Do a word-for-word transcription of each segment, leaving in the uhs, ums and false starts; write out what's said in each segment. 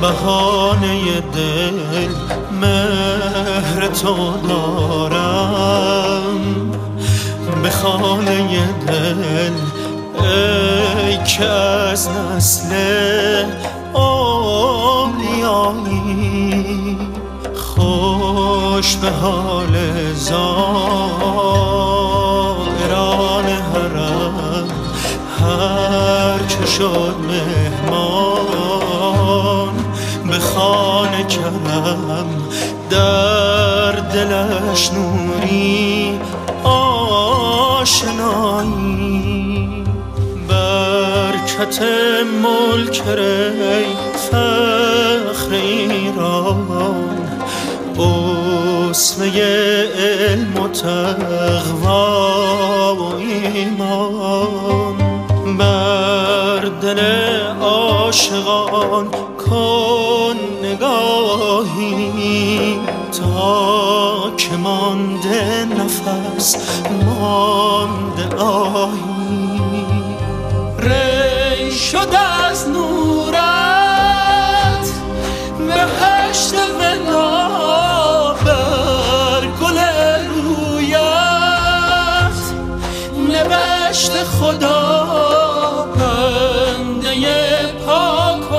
بهانه دل مهر تو دارم، به خانه دل ای که از نسل اولیایی. خوش به حال زائران حرم، هر که شد مهمان به خانه کرم. در دلش نوری آشنایی، برکت ملک ری فخر ایران. اسوه علم و تقوا و ایمان، بر دل عاشقان کن نگاهی. تا که مانده نفس مانده آهی، ری شد از نورت بهشت ولا، بر گل رویت نوشت خدا. بنده پاک و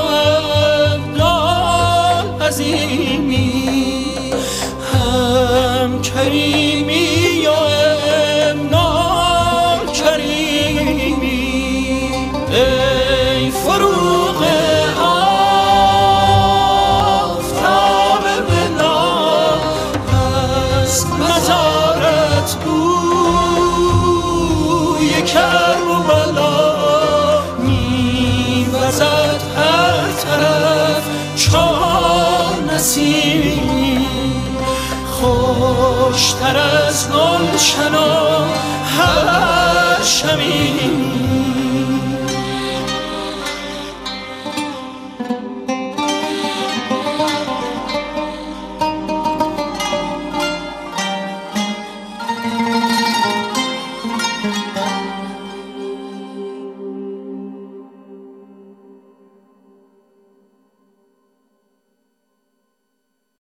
ابدال عظیمی، هم کریمی و امنال کریمی. ای فروغ آفتاب بلا، از مزارت بوی کرب و بلا. میوزد هر طرف چون نسیمی، خوشتر از گلشن و هر شمیم.